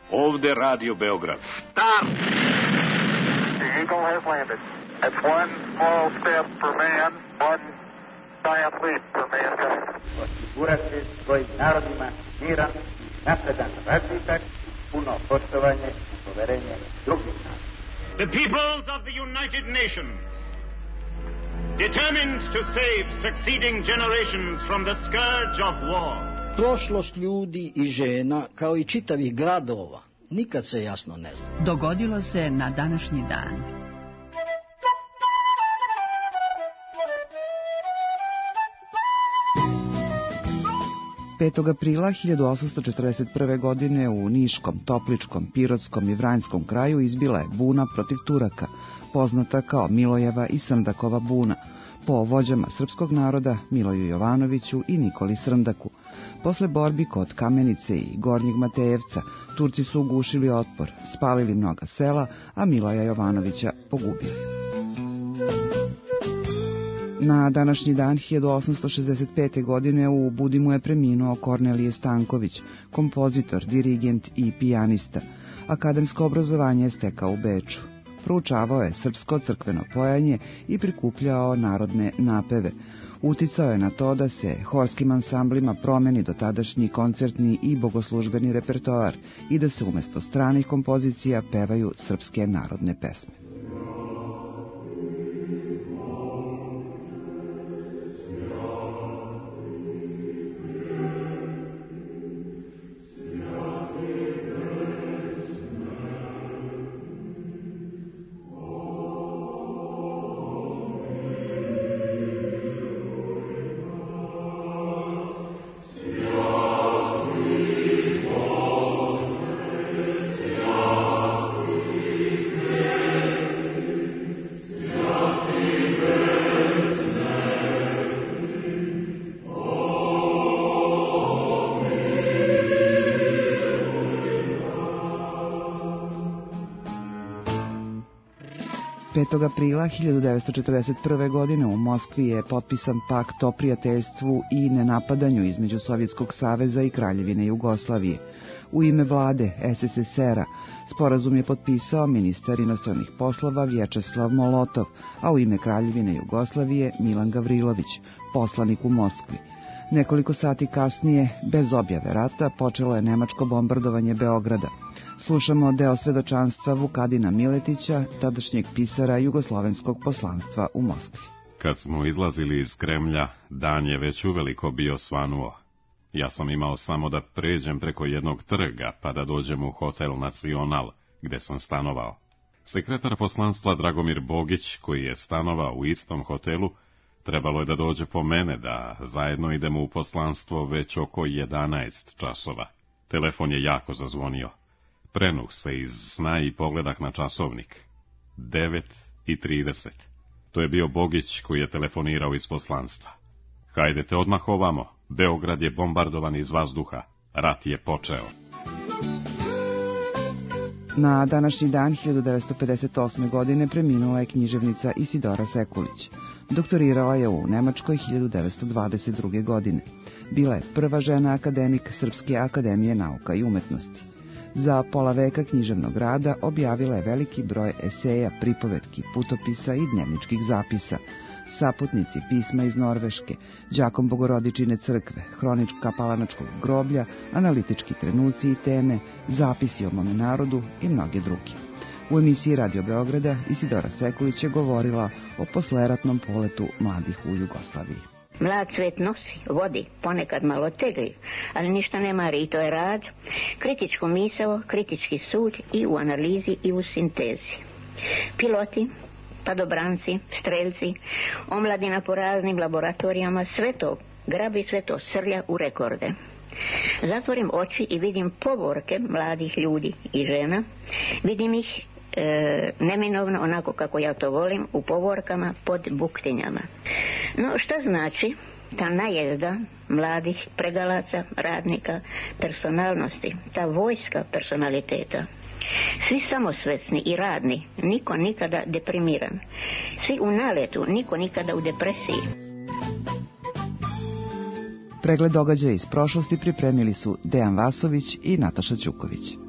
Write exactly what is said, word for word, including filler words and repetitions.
Ovde Radio Beograd. Start! The Eagle has landed. It's one small step for man, one giant leap for mankind. Osigurati svojim narodima miran, napredan razvitak, puno poštovanje i poverenje drugih naroda. The peoples of the United Nations, determined to save succeeding generations from the scourge of war. Prošlost ljudi i žena, kao i čitavih gradova, nikad se jasno ne zna. Dogodilo se na današnji dan. petog aprila hiljadu osamsto četrdeset prve. godine u Niškom, Topličkom, Pirotskom i Vranjskom kraju izbila je buna protiv Turaka, poznata kao Milojeva i Srndakova buna, po vođama srpskog naroda Miloju Jovanoviću i Nikoli Srndaku. Posle borbi kod Kamenice i Gornjeg Matejevca, Turci su ugušili otpor, spalili mnoga sela, a Miloja Jovanovića pogubili. Na današnji dan hiljadu osamsto šezdeset pete. godine u Budimu je preminuo Kornelije Stanković, kompozitor, dirigent i pijanista. Akademsko obrazovanje je stekao u Beču. Proučavao je srpsko crkveno pojanje i prikupljao narodne napeve. Uticao je na to da se horskim ansamblima promeni dotadašnji koncertni i bogoslužbeni repertoar i da se umesto stranih kompozicija pevaju srpske narodne pesme. petog aprila hiljadu devetsto četrdeset prve. godine u Moskvi je potpisan pakt o prijateljstvu i nenapadanju između Sovjetskog saveza i Kraljevine Jugoslavije. U ime vlade es es es er-a sporazum je potpisao ministar inostranih poslova Vječeslav Molotov, a u ime Kraljevine Jugoslavije Milan Gavrilović, poslanik u Moskvi. Nekoliko sati kasnije, bez objave rata, počelo je nemačko bombardovanje Beograda. Slušamo deo svedočanstva Vukadina Miletića, tadašnjeg pisara jugoslovenskog poslanstva u Moskvi. Kad smo izlazili iz Kremlja, dan je već uveliko bio svanuo. Ja sam imao samo da pređem preko jednog trga, pa da dođem u hotel Nacional, gde sam stanovao. Sekretar poslanstva Dragomir Bogić, koji je stanovao u istom hotelu, trebalo je da dođe po mene, da zajedno idemo u poslanstvo već oko jedanaest časova. Telefon je jako zazvonio. Prenuh se iz sna i pogledah na časovnik. devet i trideset. To je bio Bogić koji je telefonirao iz poslanstva. Hajdete odmah ovamo, Beograd je bombardovan iz vazduha. Rat je počeo. Na današnji dan hiljadu devetsto pedeset osme. godine preminula je književnica Isidora Sekulić. Doktorirala je u Nemačkoj hiljadu devetsto dvadeset druge. godine. Bila je prva žena akademik Srpske akademije nauka i umetnosti. Za pola veka književnog rada objavila je veliki broj eseja, pripovetki, putopisa i dnevničkih zapisa. Saputnici pisma iz Norveške, Đakom Bogorodičine crkve, Hronička Palanačkog groblja, Analitički trenuci i teme, Zapisi o mome narodu i mnoge drugi. U emisiji Radio Beograda Isidora Sekulić je govorila o posleratnom poletu mladih u Jugoslaviji. Mlad svet nosi, vodi, ponekad malo tegli, ali ništa ne mari i to je rad, kritičku misao, kritički sud i u analizi i u sintezi. Piloti, padobranci, strelci, omladina po raznim laboratorijama, sve to grabi, sve to srlja u rekorde. Zatvorim oči i vidim povorke mladih ljudi i žena, vidim ih e, neminovno onako kako ja to volim, u povorkama pod buktinjama. No šta znači ta najezda mladih pregalaca, radnika, personalnosti, ta vojska personaliteta? Svi samosvesni i radni, niko nikada deprimiran. Svi u naletu, niko nikada u depresiji. Pregled događaja iz prošlosti pripremili su Dejan Vasović i Nataša Ćuković.